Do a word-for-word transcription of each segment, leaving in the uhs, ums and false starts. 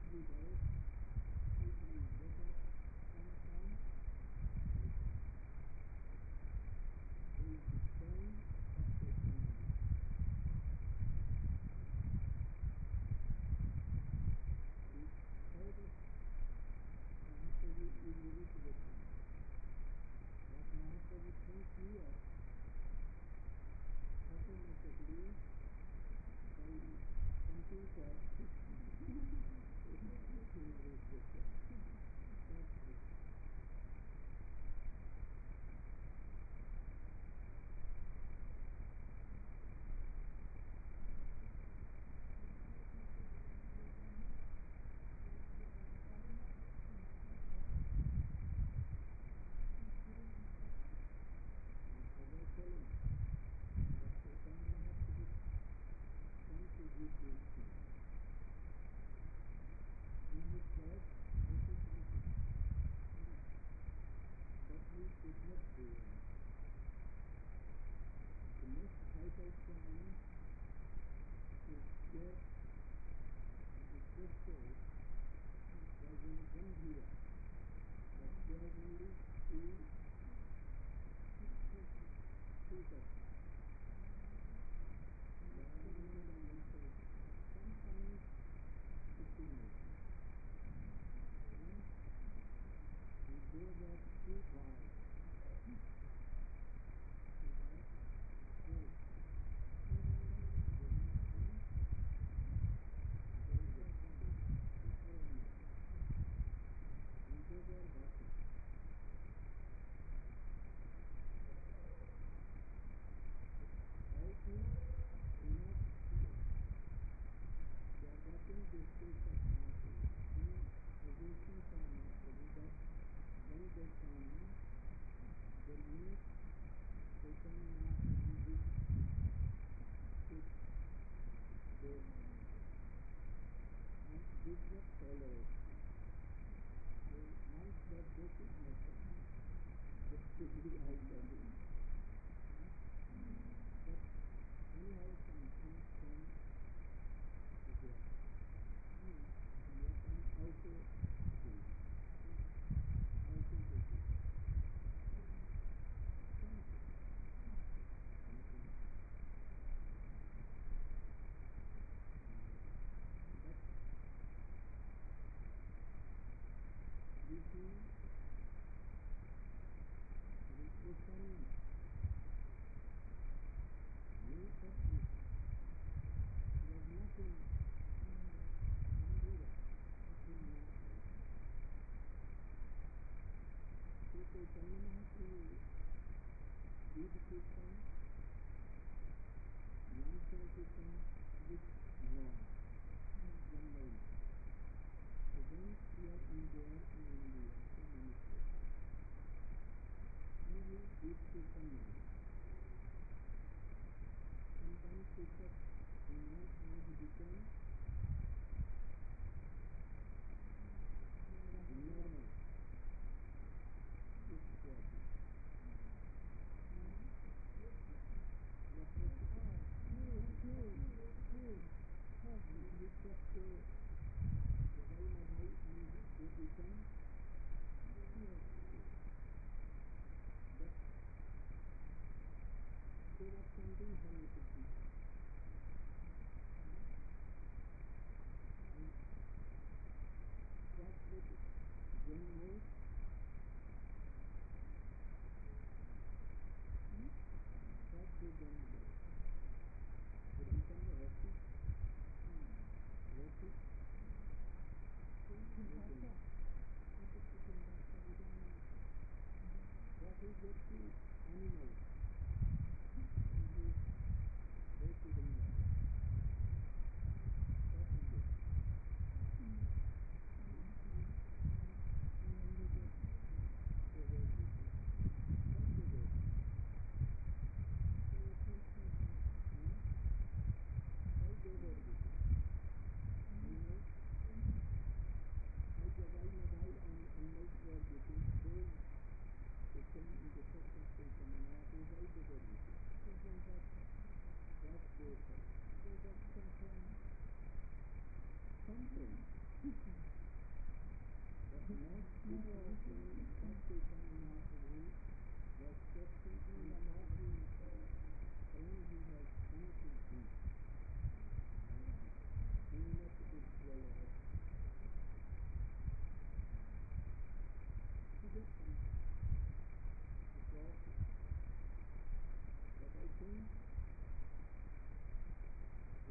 every day, people who wake up sometime, they defend what they can do. The third Mahaprabhu is very to the thing. What Mahaprabhu thinks here, automatically by computer,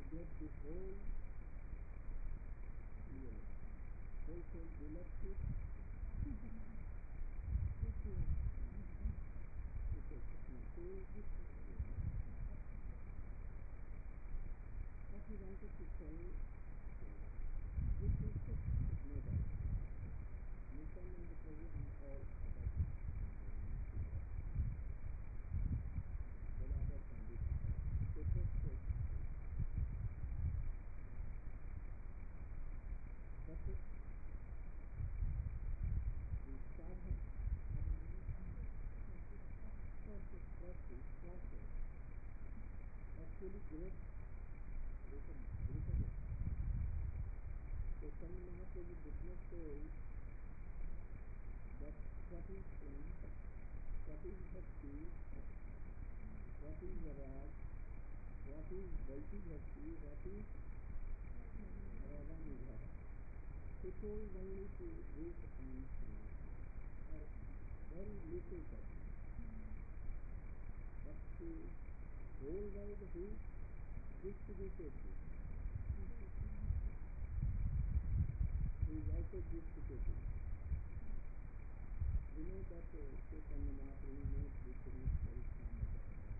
get the whole, yeah, wholesale deluxe. This is It is include this. what he wanted to tell. This is the no doubt. Mission and the present and all other all other conditions. It is it. But it, the sadhana, practice, practice, practice, actually great, greater, greater. Chaitanya Mahaprabhu did not say that what is sin, what is bhakti, what is rag, what is Vaiti bhakti, what is Radha. He told only to read and or very little bit. But the whole world he distributed this. He is also distributed. We know that uh, Chaitanya Mahaprabhu made this root very famous.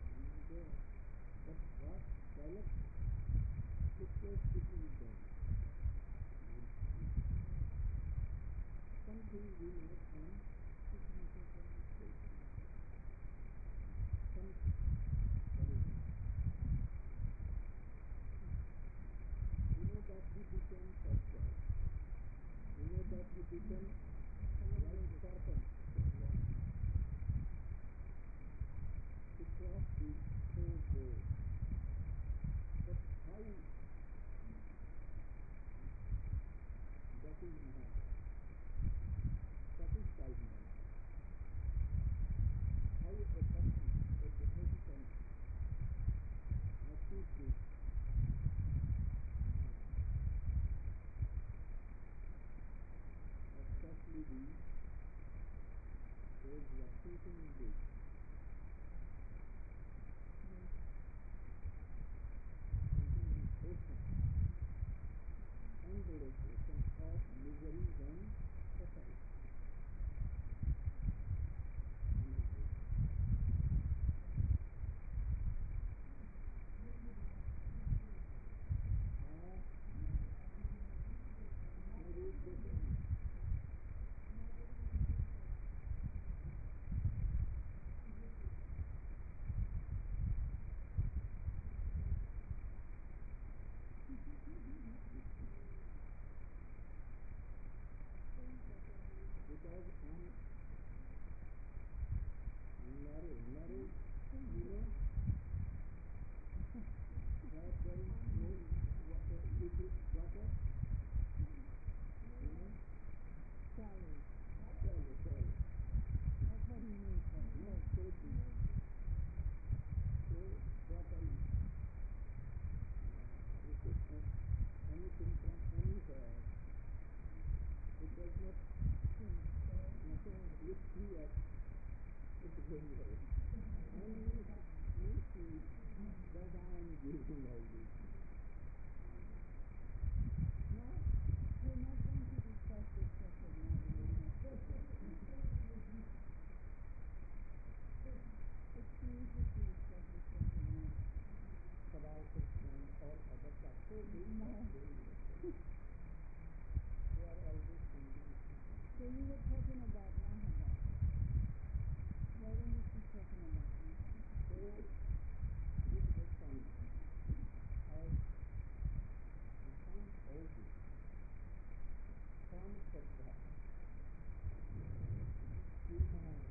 But what dialect took place between them? Something we know from some we know that he became sexual. We know that he became like serpent. He crossed the whole road. But how? That is not satisfied now. How a person, a devotion, achieve this? Especially the those who are thinking in this. Thinking in ocean, endless ocean of miseries and suffering. Because on Lare, Lare, you know, where there is no water, liquid water, you know, shallow. shallow, shallow. That's what he means by it. Not so deep. So water is, uh, you could have anything from anywhere. It does not look clear. It's going away. And you, you see that I am giving all this. Now, we're not going to discuss this subject now. It's too easy to discuss this subject now. Sarai Krishna and all other factors, they No. they are always thinking. So you were talking about Mahava. Why don't you keep talking about him? So this Goswami has defined all this from Shraddha till Bhava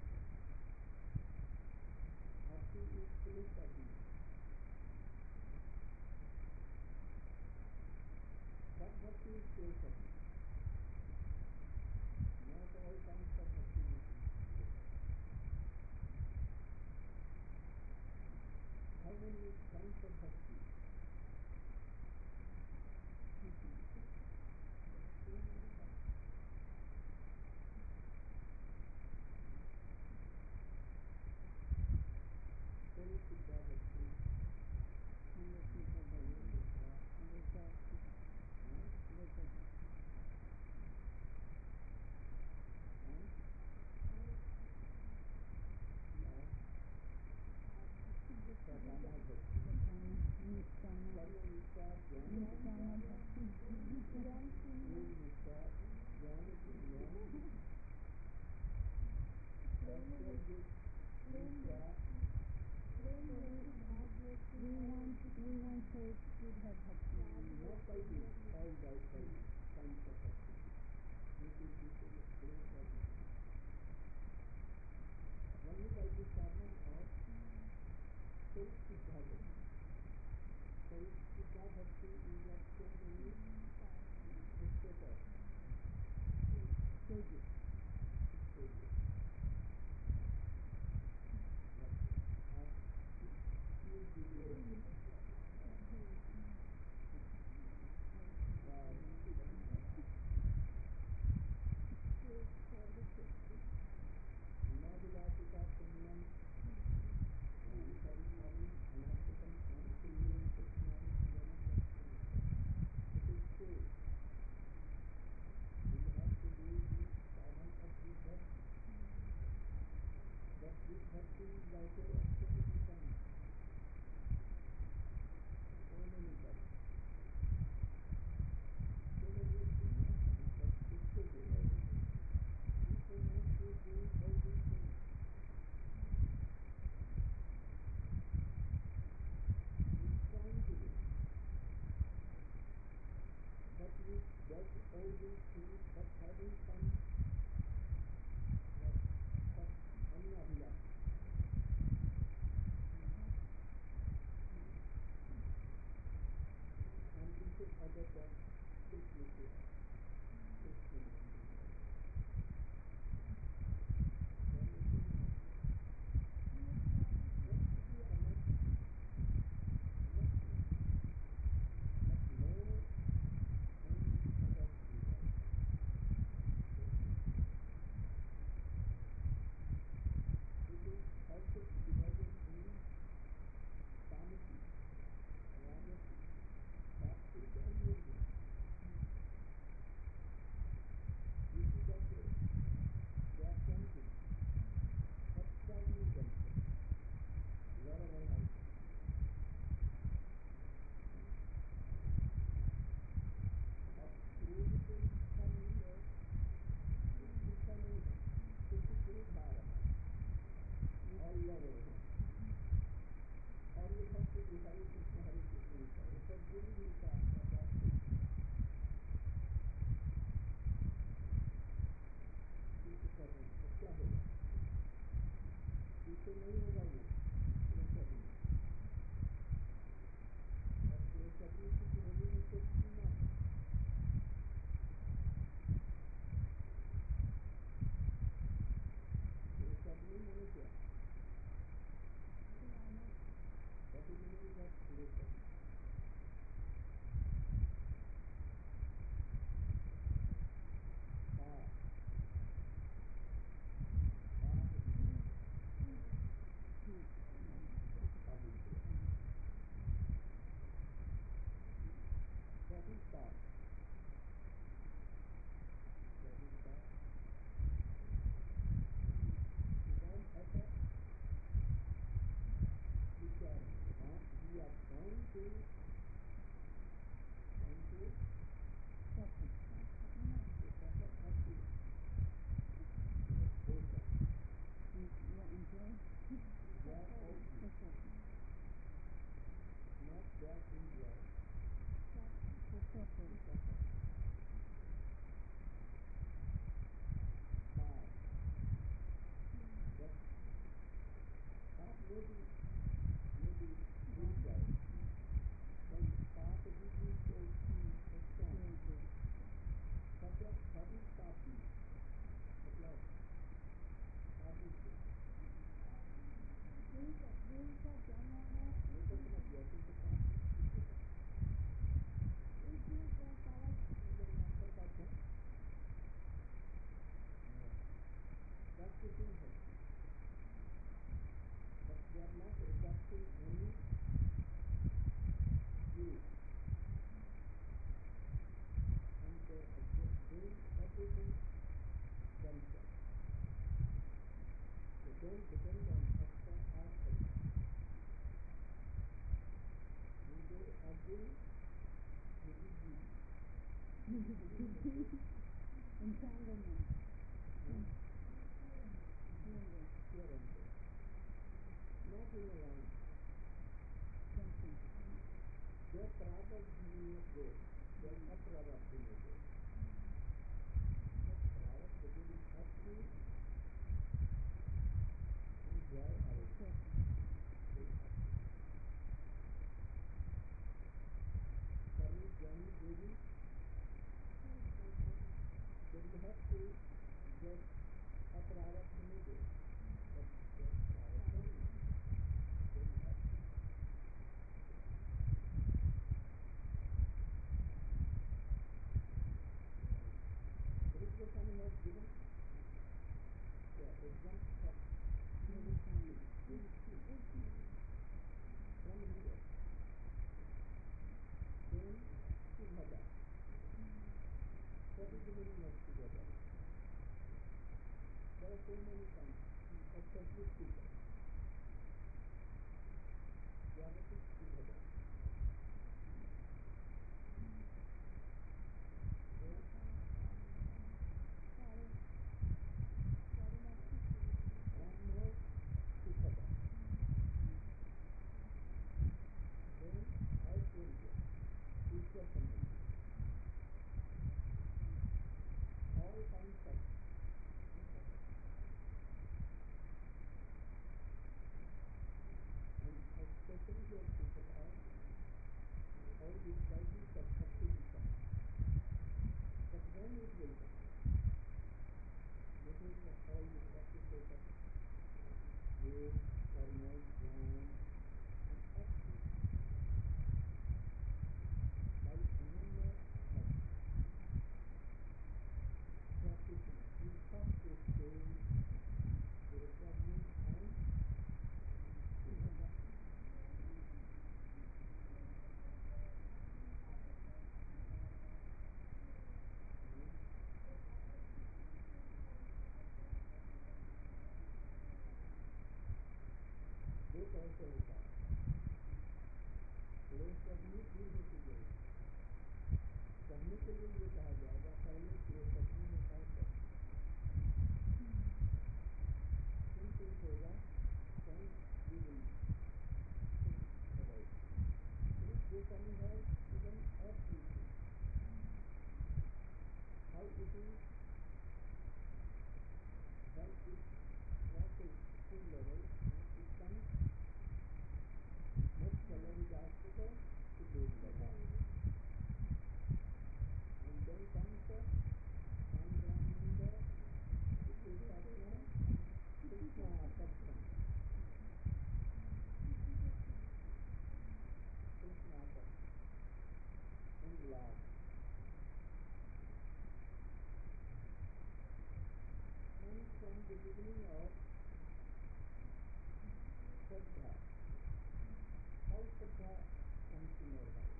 up to its fullest argument. But bhakti is still something. Not all kinds of bhakti is how many kinds of bhakti? Then Siddha bhakti, And the Siddha Bhakti. sadhana bhakti. Niskama, Karma nikta, jnana Niskama nikta, bhakti. mood nikta, jnana jnana. After this nikta, We want, we want her to have bhakti. not by this, all by by kinds of bhakti. This is this is a great sadhana. Only by the sadhana of Saripsiddha bhakti. Saripsiddha bhakti is of so many status, Stages. stages. But of few devotees, Navilasita Punyam, Navitarisari, Anarthakam, Anarthakam, Punyam, It is true. We have to do the sadhana of this bhakti. But this bhakti is like a so many kinds. So many kinds. So many things, but it's so good. People have to do all these things. He's trying to do. But he does all these things, but having some like Annavilas. And he should other than Krishna Krishna. Krishna. इससे नहीं होगा वो प्लेसर में और प्लेसर में कुछ होने में तो ना प्लेसर में मैंने क्या कभी नहीं बस प्लेसर हाँ That is thought. That is thought. Then after we can uh, we are going to going to suffer. To suffer or to both of Yeah, enjoy. joy or peace. Not that in joy. To suffer. To suffer. Five. That five maybe maybe good joy. is entanglement. huh? Here and there. Here and there. Not in a line. Something. They prabhadhaniya go. They are aprabhadhaniya go. But prabhadha giving up to enjoy our Yes. Karmi Jani Devi, then you have to get a prarabdha go. But get prarabdha, then you have to. Rick Goswami has given yeah, example of Very funny. from here. Then Subhada. What is the meaning of Subhada? There are so many kinds, especially Subhada. What is Subhada? Brahmo Subhada. Then Aishwarya, Ishwar Sambandhi. All kinds of Subhada. And especially here Subhada, all these qualities of Bhakti become. But when it will come? Looking at all the practices of yoga, karma, jnana, and bhakti, by ananya bhakti, practicing in first stage, the recovery and Subhada. जो कैसे होता है क्लेश पत्नी दूर होती गई कहने के लिए ये कहा जाएगा पहले क्लेश पत्नी में काम कर तुम तुम होगा then you will think about it. This Goswami has given everything. How it is when it crosses full level and it comes next level is after the Supreme level. And then comes the Sangraminda, Vichesatma, Krishna Apattam. Krishna Apattam. And last. And from the beginning of Shraddha, how Shraddha comes in our life?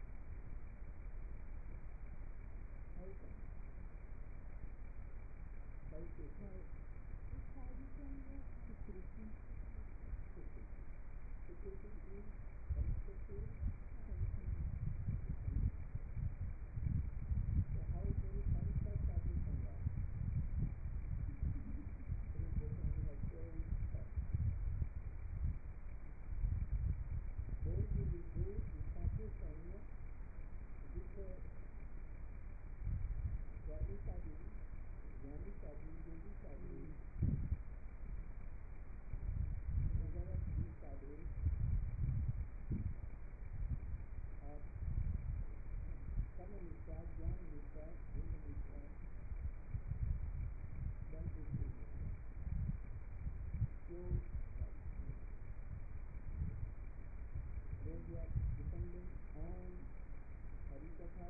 How comes? By faith. Security. Security. Security is connected to so how many concepts are we combined? Sri Goswami has told us. Those who will do the sacrifice with the Swami Sadhu, Jnani Sadhu, Yogi Sadhu, whether of these sadhus are Karma Nishta, Jnana Nishta, Yoga Nishta, then it will be pure sadhu. Those who are dependent on Harikatha,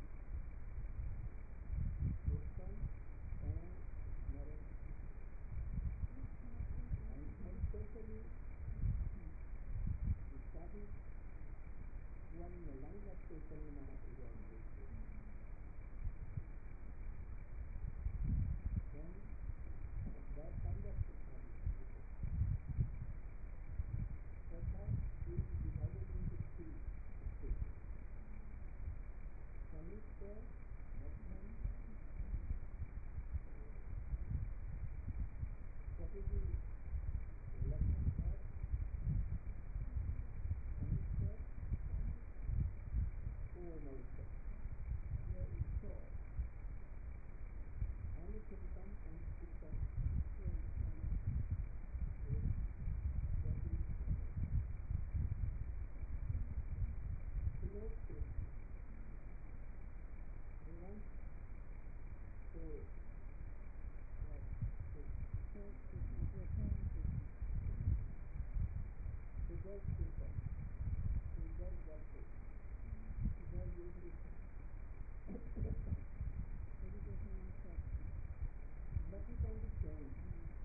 Kirtan, and Naran. And especially the sadhus who are in the line of Chaitanya Mahaprabhu and Krishna. Then that kind of sadhu. Shraddha is divided into three stages. does Kirtan. He does worship. He does everything. Meditation and practice. Nothing can be changed.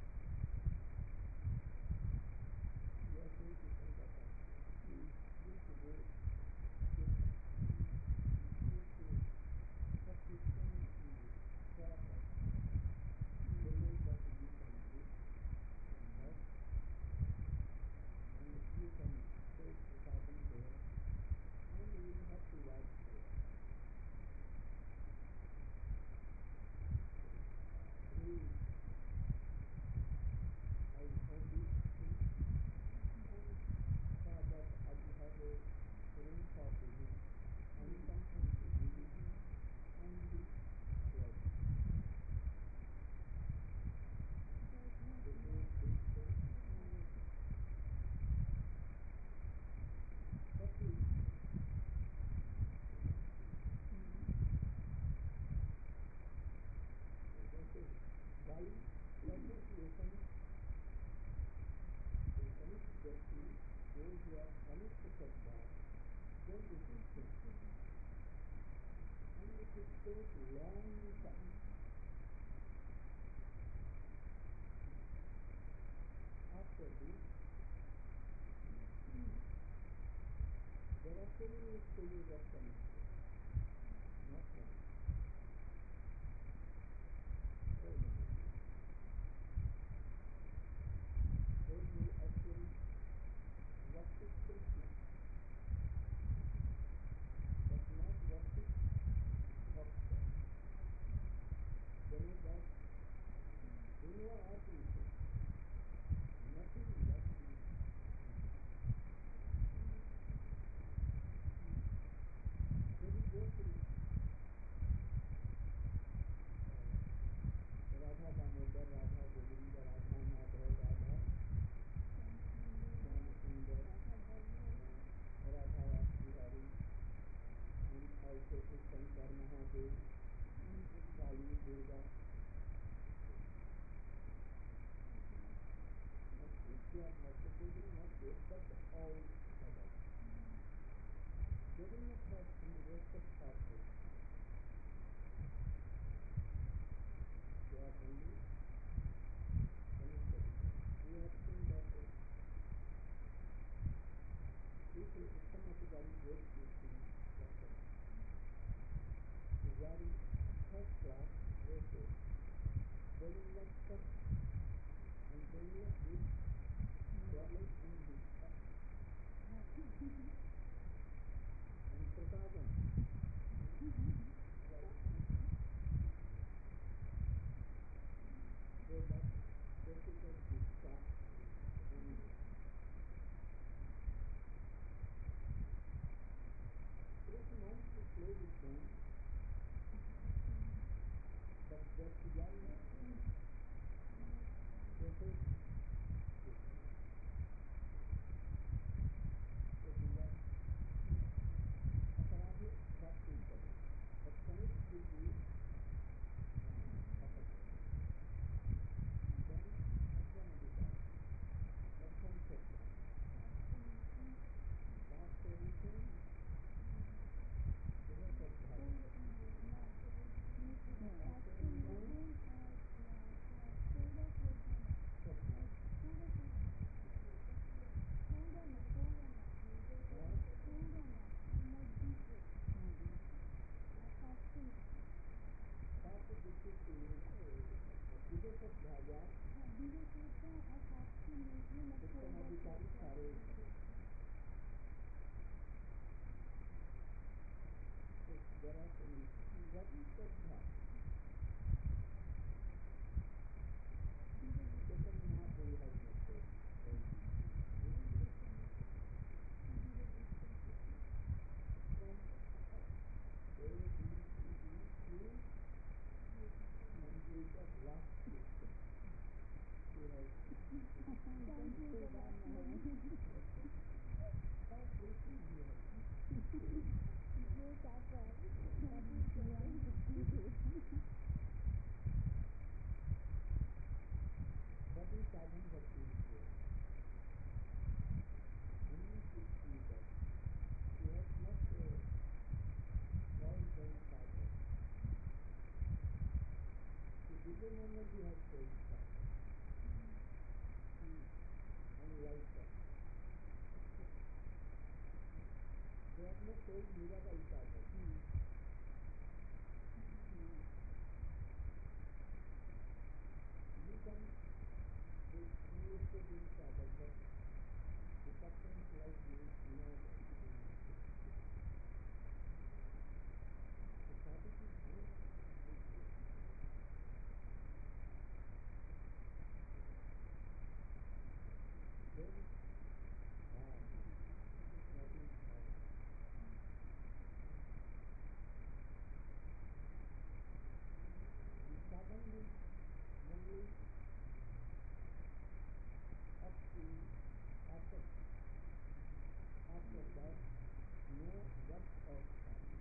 You are saying Kirtan Kata. You used to do Kirtan. You used to have Kirtan in the prayer house. They made that you can do and that. And you can take the sadhana there. And you will have to watch there. We, I heard these things and saw that I will have a room for business and something to do and we was the same thing. But we why association is exactly those who are unaccepted by then this is thinking. And it will take long time. After this, there are so many stages of commitment. Not one. So many. Those who actually worship Krishna, but not worship Bhakta. Then is that Vinva Atrisa, nothing left in it. They will go to uh, Radha Damodar, Radha Govinda, Radha Madhav, Radha Sundar, Radha Rasbihari, and also to Shankar Mahadev, Kali, Durga. And if they are not, they will not get but all others. They will not have any respect for this. They are only connected. We have seen that uh, people, some of the very great Christian doctors, is very first class races. They will not touch and they will give garlic in his cup. And prasadam. So that difficult to stop only. Krishna wants to play with them, but just young, they hate Krishna. So they are aparadhi bhakti kare, but connect with the apathy. Then Ajna Adhikar, Lakshman Chakra, last edition, Sivasabhari. There are so many. What is Sadha? Chaitanya Mahaprabhu has mentioned. From A, B, C, D, Q, and we got last question. We have five questions we have. What is sadhana bhakti is here? And hydrogen energy has cold start. And lighter. They have no cold Mirabai starter. You can take unlisted in starter, but the captains like me know that it is not good. The starter is good. Then, ah, nothing hard. The carbon is only up to after after that no depth of carbon.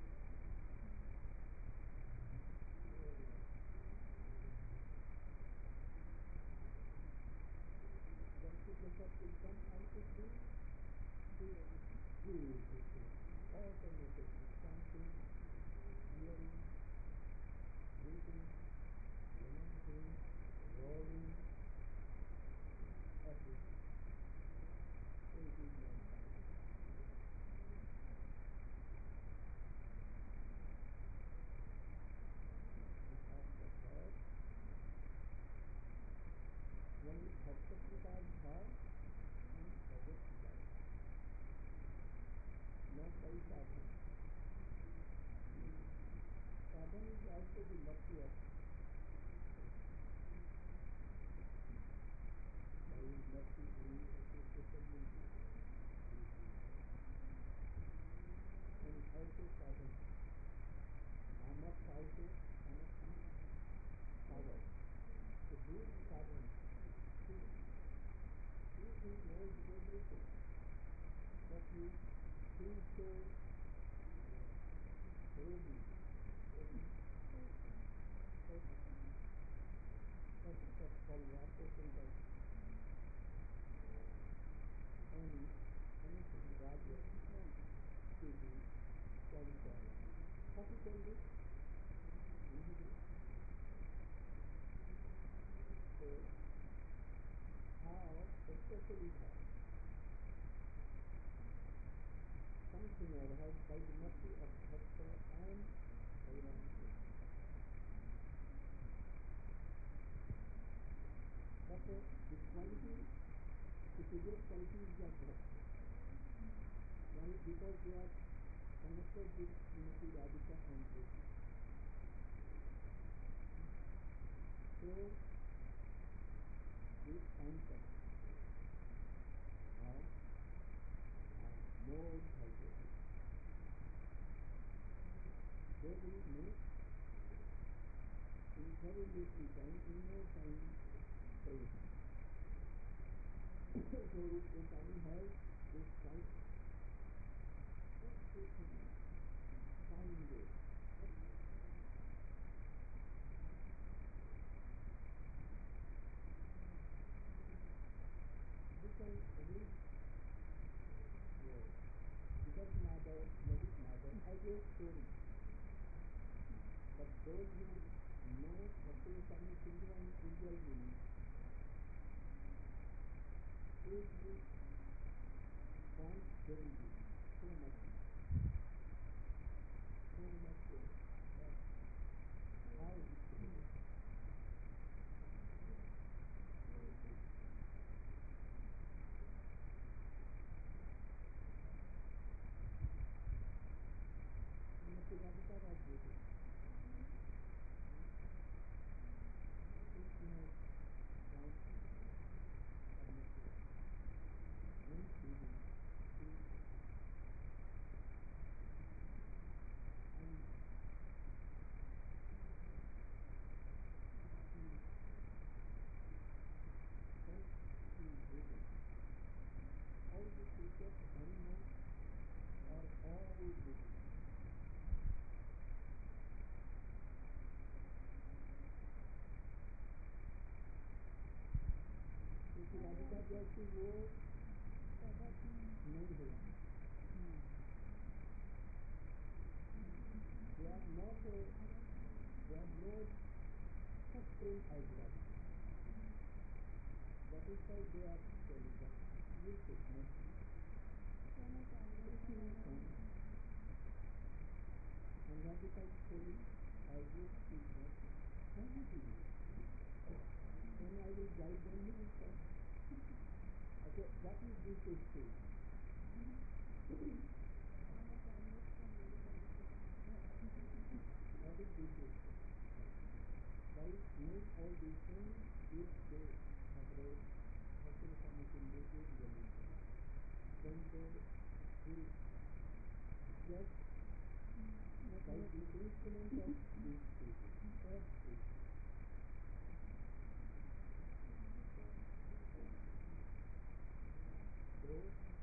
Once you get up income and it will do everything. Automatically chanting, hearing, breathing, lamenting, roaring, everything. So it is not bad. After that, only Bhaktasiddhas Bhav and Bhagat Siddhas. Not by sadhana. Sadhana is also the mercy of by his mercy we association will be. And also sadhana. Samarth also, samarth means power. To do sadhana. He, he knows everything. But he seems so heavy. First of all, represented any anything rather to be qualified. What he can do? So, how, especially how, something or has by the mercy of Bhakta and Bhagavan. But uh, the quality, the superior qualities of Bhakta, why? Because they are connected with Srimati Radhika and Krishna. So, this answer are, are more valuable. They will make in very little time, in no time, faith. So if Goswami has this type, everything fine way. We can read yes, Vigat Madhav, Madhik Madhav as a story. But those who know Bhakti Swami Sindhu and Ujjwal Muni, every point very deep, so much, so much that how it should be. Srimati Radhika was waiting. She has gone when she will see and she felt she is waiting. All the creatures, animals are all waiting. क्योंकि राधिका जैसी वो नहीं हुआ. They are not, uh, they are no such supreme ideology. That is why they are telling that you should not be and radical saying I will speak not anything. Then I will guide them with that. Okay, what is this stage? What is this stage? By doing all these things, if they have read Hasidic Commission individually, then they will just by the instrument of these stages, first stage. So,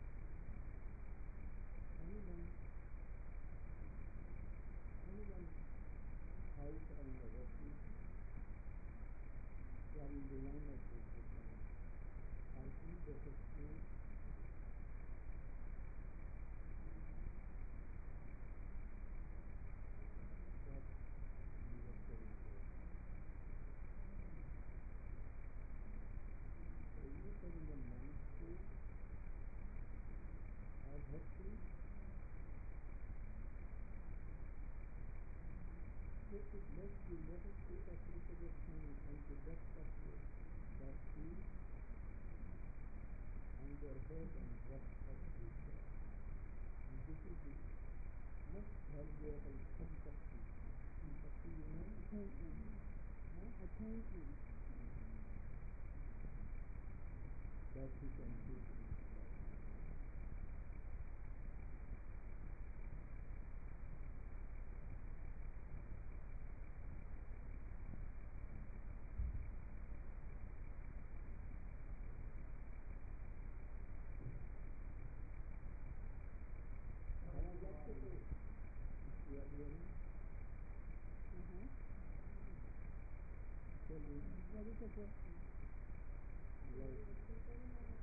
anyone, anyone house or a refuge, they are in the line of this, I think that is true. That we were telling you. So, you said in the monastery, I have to take it, let you let us take a little bit of time and to let us know that we on their head and what of this. And this is the most valuable sympathy. Sympathy, you know? Appointment. Huh? Appointment. That we can do in this life. Uh-huh. Tell me, What is the question? right.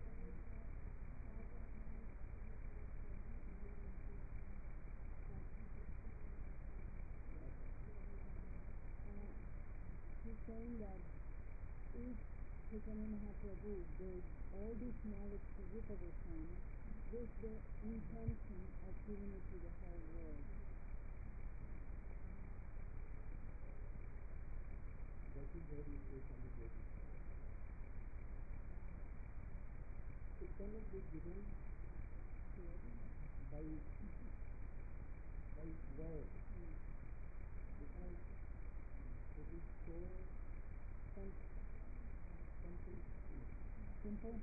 Uh, he's saying that if Chaitanya Mahaprabhu gave all this knowledge to Rupa Goswami with the intention of giving it to the whole world. That is where you say something very it cannot be given by by word because it is so simple. Simple. Simple?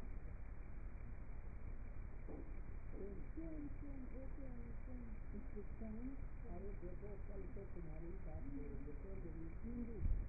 Same. Same, same, okay, same. It's the same. अरे देखो कल तो तुम्हारी बात हो रही है तो मेरी Hindi.